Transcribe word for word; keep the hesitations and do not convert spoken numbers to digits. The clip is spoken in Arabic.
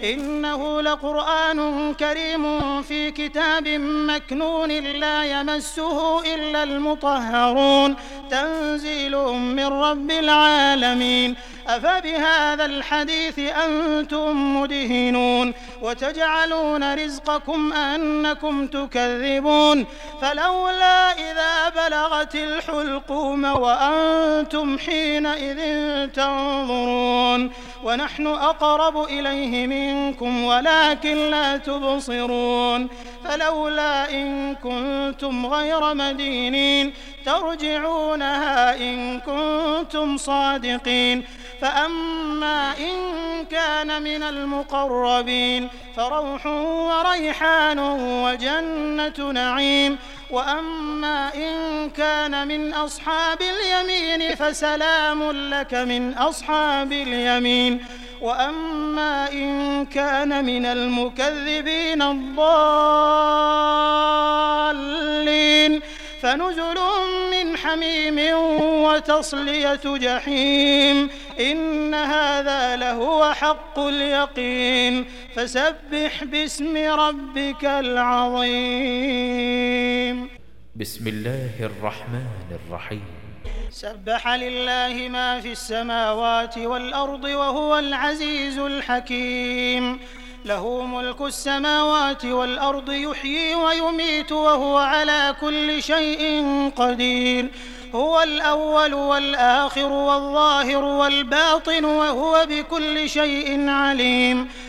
إنه لقرآن كريم في كتاب مكنون لا يمسه إلا المطهرون تنزيل من رب العالمين أفبهذا الحديث أنتم مدهنون وتجعلون رزقكم أنكم تكذبون فلولا إذا بلغت الحلقوم وأنتم حينئذ تنظرون ونحن أقرب إليه منكم ولكن لا تبصرون فلولا إن كنتم غير مدينين ترجعونها إن كنتم صادقين فأما إن كان من المقربين فروح وريحان وجنة نعيم وأما إن كان من أصحاب اليمين فسلام لك من أصحاب اليمين وأما إن كان من المكذبين الضالين فنزل من حميم وتصلية جحيم إن هذا لهو حق اليقين فسبح باسم ربك العظيم. بسم الله الرحمن الرحيم. سبح لله ما في السماوات والأرض وهو العزيز الحكيم له ملك السماوات والأرض يحيي ويميت وهو على كل شيء قدير هو الأول والآخر والظاهر والباطن وهو بكل شيء عليم